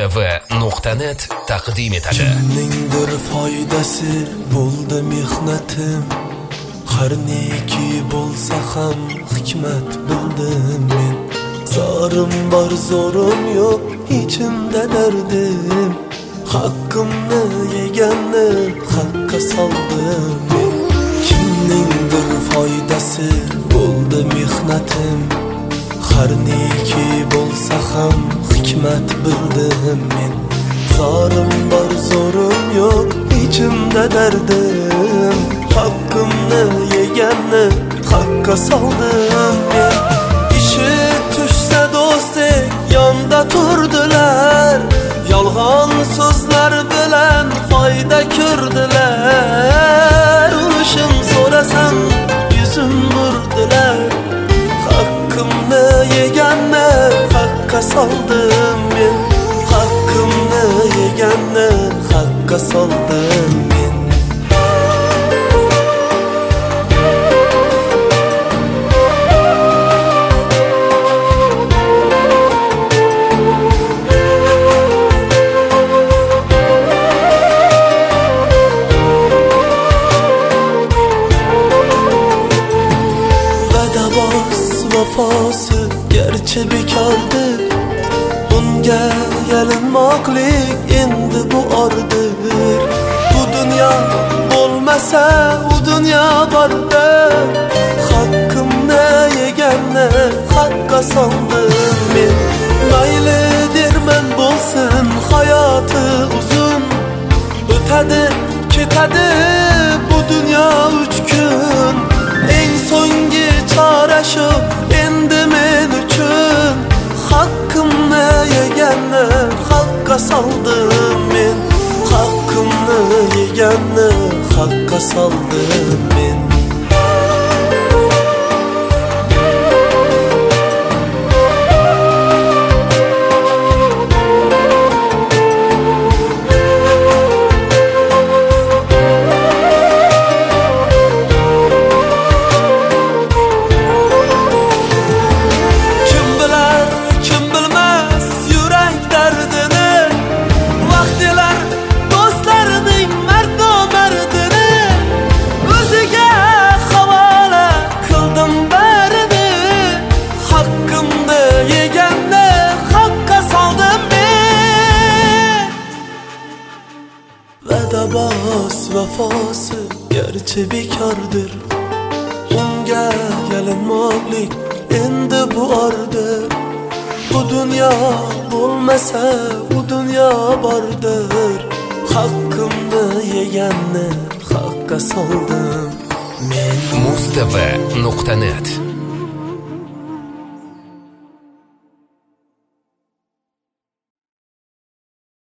mustv.net taqdim etadi. Kimningdir foydasi bo'ldi mehnatim, har neki bo'lsa ham hikmat bildim men. Zorim bor, zo'rim yo'q, ichimda dardim, haqqimni yeganni haqqa soldim men. Kimningdir foydasi bo'ldi mehnatim, har neki bo'lsa ham hikmat bildim men. Zorim bor, zo'rim yo'q, ichimda dardim, haqqimni yeganni haqqa soldim men. İşi tushsa do'stek yonda turdilar, yolg'on so'zlar bilan foyda ko'rdilar. Urushim so'rasam yuzim burdilar, haqqimni yeganni haqqa soldim men. Haqqimni yeganni haqqa soldim men. Vafası gerçi bekardır, bunga yalinmoqlik endi bu ordir. Bu dünya bo'lmasa u dünya bordir, haqqimni yeganni haqqa soldim men. Mayli derman bo'lsin hayoti uzun, o'tadi ketadi bu dünya 3 kun. Eng so'nggi chora shu endi men uchun, haqqimni yeganni haqqa soldim men. Haqqimni yeganni haqqa soldim men. Bas vafası gerçi bekardır, unga yalinmoqlik endi bu ordir. Bu dünya bo'lmasa u dünya bordir, haqqimni yeganni haqqa soldim men. mustv.net